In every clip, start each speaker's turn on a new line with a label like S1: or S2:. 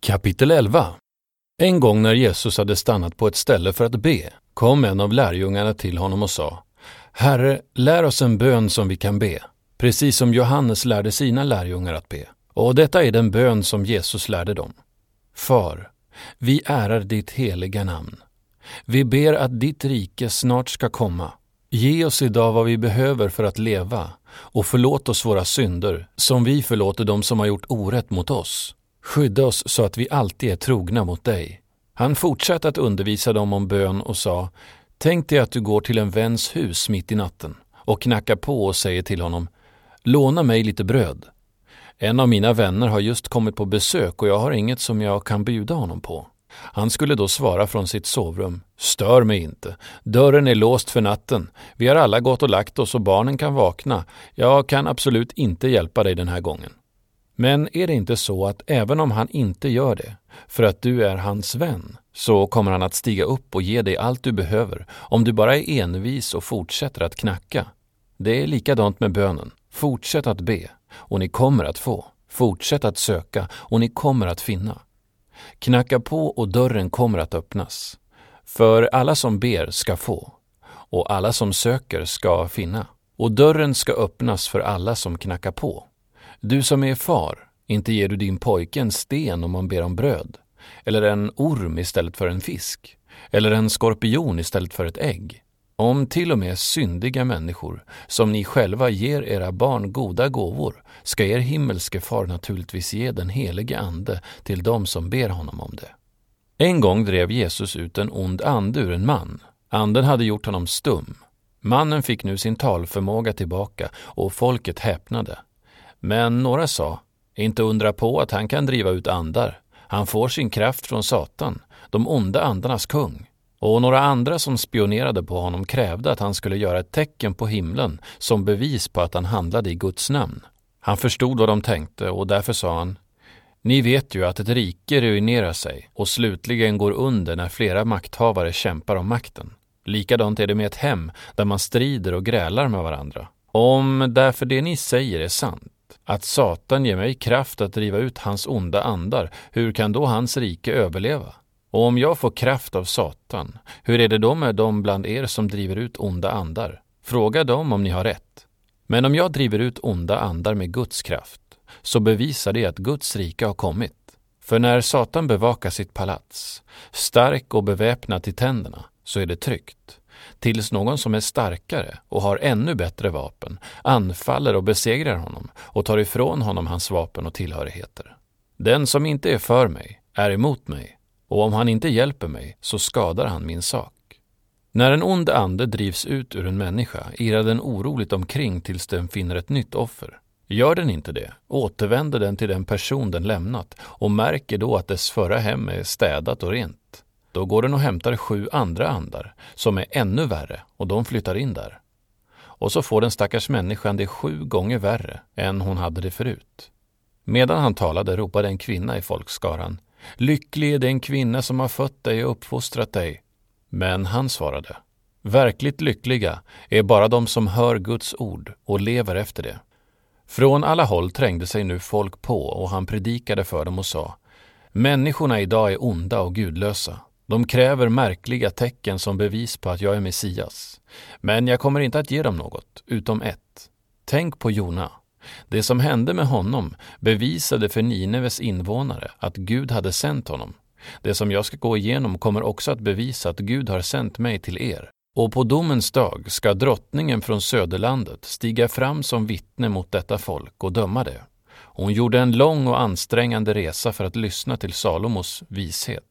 S1: Kapitel 11. En gång när Jesus hade stannat på ett ställe för att be, kom en av lärjungarna till honom och sa: Herre, lär oss en bön som vi kan be, precis som Johannes lärde sina lärjungar att be. Och detta är den bön som Jesus lärde dem. Far, vi ärar ditt heliga namn. Vi ber att ditt rike snart ska komma. Ge oss idag vad vi behöver för att leva, och förlåt oss våra synder, som vi förlåter dem som har gjort orätt mot oss. Skydda oss så att vi alltid är trogna mot dig. Han fortsatte att undervisa dem om bön och sa: Tänk dig att du går till en väns hus mitt i natten och knackar på och säger till honom: Låna mig lite bröd. En av mina vänner har just kommit på besök och jag har inget som jag kan bjuda honom på. Han skulle då svara från sitt sovrum: Stör mig inte. Dörren är låst för natten. Vi har alla gått och lagt oss och barnen kan vakna. Jag kan absolut inte hjälpa dig den här gången. Men är det inte så att även om han inte gör det, för att du är hans vän, så kommer han att stiga upp och ge dig allt du behöver om du bara är envis och fortsätter att knacka? Det är likadant med bönen. Fortsätt att be och ni kommer att få. Fortsätt att söka och ni kommer att finna. Knacka på och dörren kommer att öppnas. För alla som ber ska få, och alla som söker ska finna. Och dörren ska öppnas för alla som knackar på. Du som är far, inte ger du din pojke en sten om han ber om bröd, eller en orm istället för en fisk, eller en skorpion istället för ett ägg. Om till och med syndiga människor, som ni själva ger era barn goda gåvor, ska er himmelske far naturligtvis ge den helige ande till dem som ber honom om det. En gång drev Jesus ut en ond ande ur en man. Anden hade gjort honom stum. Mannen fick nu sin talförmåga tillbaka och folket häpnade. Men några sa: Inte undra på att han kan driva ut andar. Han får sin kraft från Satan, de onda andarnas kung. Och några andra som spionerade på honom krävde att han skulle göra ett tecken på himlen som bevis på att han handlade i Guds namn. Han förstod vad de tänkte och därför sa han: Ni vet ju att ett rike ruinerar sig och slutligen går under när flera makthavare kämpar om makten. Likadant är det med ett hem där man strider och grälar med varandra. Om därför det ni säger är sant, att Satan ger mig kraft att driva ut hans onda andar, hur kan då hans rike överleva? Och om jag får kraft av Satan, hur är det då med dem bland er som driver ut onda andar? Fråga dem om ni har rätt. Men om jag driver ut onda andar med Guds kraft, så bevisar det att Guds rike har kommit. För när Satan bevakar sitt palats, stark och beväpnad till tänderna, så är det tryggt. Tills någon som är starkare och har ännu bättre vapen anfaller och besegrar honom och tar ifrån honom hans vapen och tillhörigheter. Den som inte är för mig är emot mig, och om han inte hjälper mig så skadar han min sak. När en ond ande drivs ut ur en människa irrar den oroligt omkring tills den finner ett nytt offer. Gör den inte det, återvänder den till den person den lämnat och märker då att dess förra hem är städat och rent. Då går den och hämtar 7 andra andar som är ännu värre och de flyttar in där. Och så får den stackars människan det 7 gånger värre än hon hade det förut. Medan han talade ropade en kvinna i folkskaran: Lycklig är den kvinna som har fött dig och uppfostrat dig. Men han svarade: Verkligt lyckliga är bara de som hör Guds ord och lever efter det. Från alla håll trängde sig nu folk på och han predikade för dem och sa: Människorna idag är onda och gudlösa. De kräver märkliga tecken som bevis på att jag är Messias. Men jag kommer inte att ge dem något, utom ett. Tänk på Jona. Det som hände med honom bevisade för Nineves invånare att Gud hade sänt honom. Det som jag ska gå igenom kommer också att bevisa att Gud har sänt mig till er. Och på domens dag ska drottningen från söderlandet stiga fram som vittne mot detta folk och döma det. Hon gjorde en lång och ansträngande resa för att lyssna till Salomos vishet.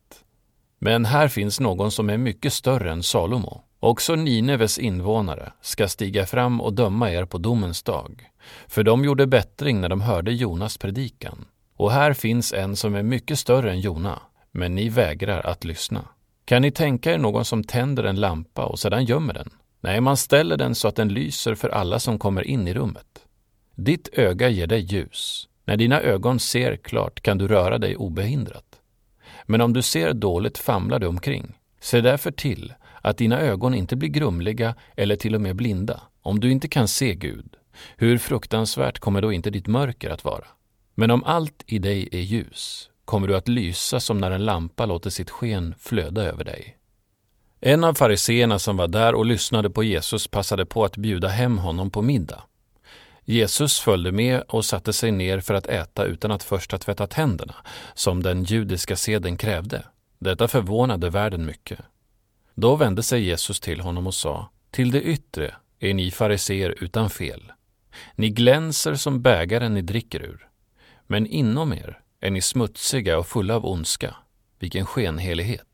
S1: Men här finns någon som är mycket större än Salomo. Också Nineves invånare ska stiga fram och döma er på domens dag. För de gjorde bättring när de hörde Jonas predikan. Och här finns en som är mycket större än Jona, men ni vägrar att lyssna. Kan ni tänka er någon som tänder en lampa och sedan gömmer den? Nej, man ställer den så att den lyser för alla som kommer in i rummet. Ditt öga ger dig ljus. När dina ögon ser klart kan du röra dig obehindrat. Men om du ser dåligt famlar du omkring. Se därför till att dina ögon inte blir grumliga eller till och med blinda. Om du inte kan se Gud, hur fruktansvärt kommer då inte ditt mörker att vara? Men om allt i dig är ljus, kommer du att lysa som när en lampa låter sitt sken flöda över dig. En av fariseerna som var där och lyssnade på Jesus passade på att bjuda hem honom på middag. Jesus följde med och satte sig ner för att äta utan att först ha tvättat händerna, som den judiska seden krävde. Detta förvånade världen mycket. Då vände sig Jesus till honom och sa: till det yttre är ni fariseer utan fel. Ni glänser som bägaren ni dricker ur. Men inom er är ni smutsiga och fulla av ondska. Vilken skenhelighet!